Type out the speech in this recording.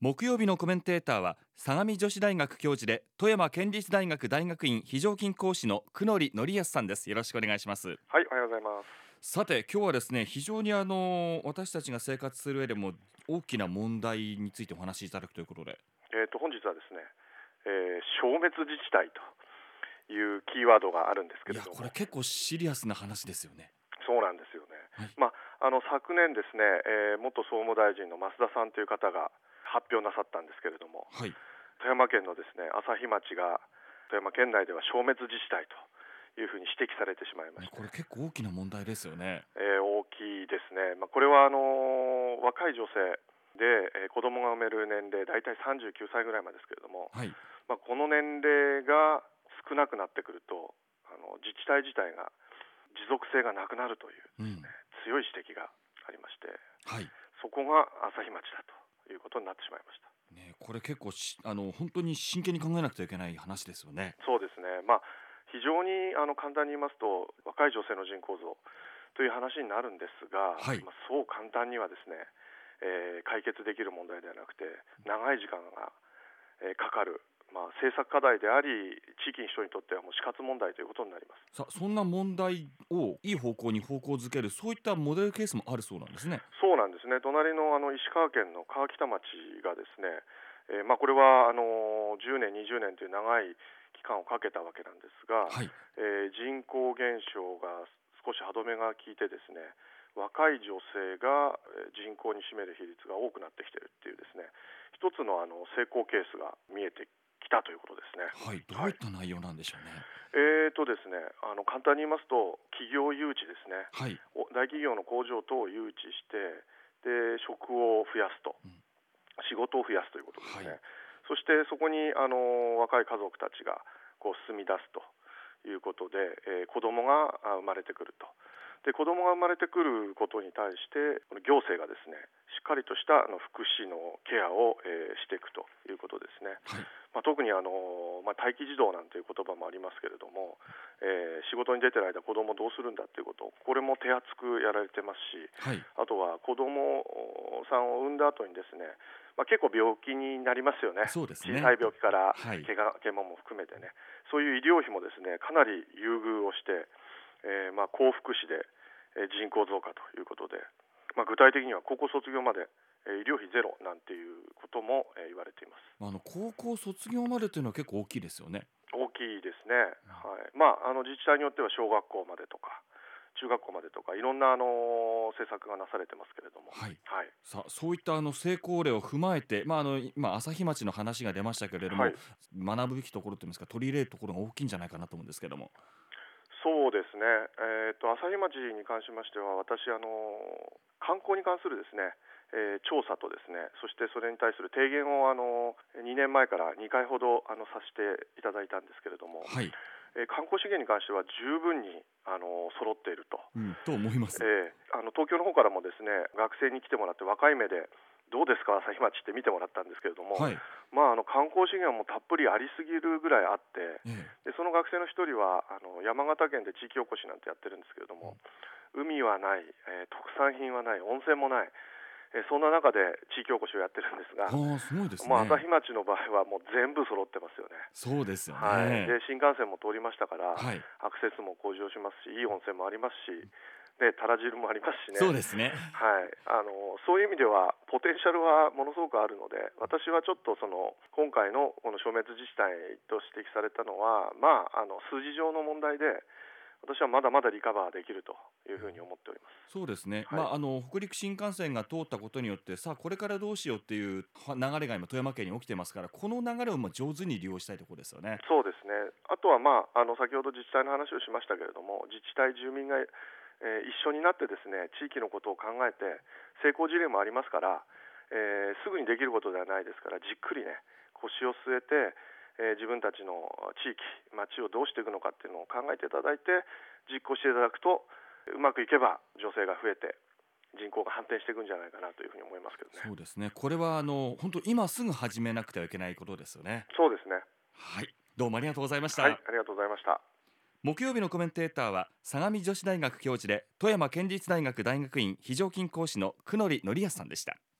木曜日のコメンテーターは相模女子大学教授で富山県立大学大学院非常勤講師の久典則康さんです。よろしくお願いします。 はい、おはようございます。 さて今日はですね、非常に私たちが生活する上でも大きな問題についてお話しいただくということで、 本日はですね、消滅自治体というキーワードがあるんですけいやれども、 これ結構シリアスな話ですよね。 そうなんですよね。 はい、 昨年ですね、元総務大臣の増田さんという方が発表なさったんですけれども、 はい、 富山県のですね、朝日町が富山県内では消滅自治体というふうに指摘されてしまいまして、 これ結構大きな問題ですよね。 大きいですね。これは若い女性で、子供が産める年齢だいたい39歳ぐらいまでですけれども、 はい、 この年齢が少なくなってくると自治体自体が持続性がなくなるといううん、 強い指摘がありまして、 はい、 そこが朝日町だということになってしまいました。 これ結構本当に真剣に考えなくちゃいけない話ですよね。 そうですね。非常に簡単に言いますと若い女性の人口増という話になるんですが、 はい、 そう簡単にはですね、解決できる問題ではなくて長い時間が、かかる、政策課題であり地域の人にとってはもう死活問題ということになります。 そんな問題をいい方向に方向づける、そういったモデルケースもあるそうなんですね。 そうなんですね。隣の石川県の川北町がですね、これは10年、20年という長い期間をかけたわけなんですが、 はい、 人口減少が少し歯止めが効いてですね、若い女性が人口に占める比率が多くなってきているっていうですね、一つの成功ケースが見えてきたということですね。 はい、どうはい。 いった内容なんでしょうね。 ですね、簡単に言いますと企業誘致ですね。 はい、 大企業の工場等を誘致してで職を増やすと、 うん、 仕事を増やすということですはい、 ね。そしてそこに若い家族たちがこう住み出すということで、子供が生まれてくると。で子供が生まれてくることに対して行政がですねしっかりとした福祉のケアを、していくということですね。 はい、 特に待機児童なんていう言葉もありますけれども、仕事に出てる間子供どうするんだっていうこと、これも手厚くやられてますし、 はい、 あとは子供さんを産んだ後にですね、結構病気になりますよね。 そうですね。 小さい病気からはい、 怪我も含めてね、そういう医療費もですねかなり優遇をして、高福祉で、人口増加ということで、具体的には高校卒業まで医療費ゼロなんていうことも、言われています。 高校卒業までというのは結構大きいですよね。 大きいですね。はい。自治体によっては小学校までとか中学校までとかいろんな政策がなされてますけれども、 はい。 はいそういった成功例を踏まえて、今朝日町の話が出ましたけれども、 はい。 学ぶべきところといいますか、取り入れるところが大きいんじゃないかなと思うんですけども。 そうですね。朝日町に関しましては私観光に関するですね、調査とですね、そしてそれに対する提言を2年前から2回ほどさせていただいたんですけれども、 はい、 観光資源に関しては十分に揃っていると。 うん、と思います。 東京の方からもですね学生に来てもらって若い目でどうですか朝日町って見てもらったんですけれども、 はい、 観光資源もたっぷりありすぎるぐらいあって、 ええ、 でその学生の一人は山形県で地域おこしなんてやってるんですけれども、海はない、特産品はない、温泉もない、そんな中で地域おこしをやってるんですが、 すごいですね。 朝日町の場合はもう全部揃ってますよね。 そうですよはい、 ね。 で新幹線も通りましたからはい、 アクセスも向上しますし、いい温泉もありますし、でたら汁もありますしね。 そうですね。 はい、そういう意味ではポテンシャルはものすごくあるので、私はちょっと今回のこの消滅自治体と指摘されたのは、数字上の問題で私はまだまだリカバーできるというふうに思っております。 そうですね。 はい、 北陸新幹線が通ったことによって、さあこれからどうしようっていう流れが今富山県に起きてますから、この流れを上手に利用したいところですよね。 そうですね。あとは、先ほど自治体の話をしましたけれども、自治体、住民が、一緒になってですね、地域のことを考えて、成功事例もありますから、すぐにできることではないですから、じっくりね、腰を据えて、自分たちの地域、町をどうしていくのかっていうのを考えていただいて、実行していただくと、うまくいけば女性が増えて、人口が反転していくんじゃないかなというふうに思いますけどね。 そうですね。これは本当今すぐ始めなくてはいけないことですよね。 そうですね。 はい。どうもありがとうございましはい、 た。 ありがとうございました。 木曜日のコメンテーターは相模女子大学教授で富山県立大学大学院非常勤講師の久典則康さんでした。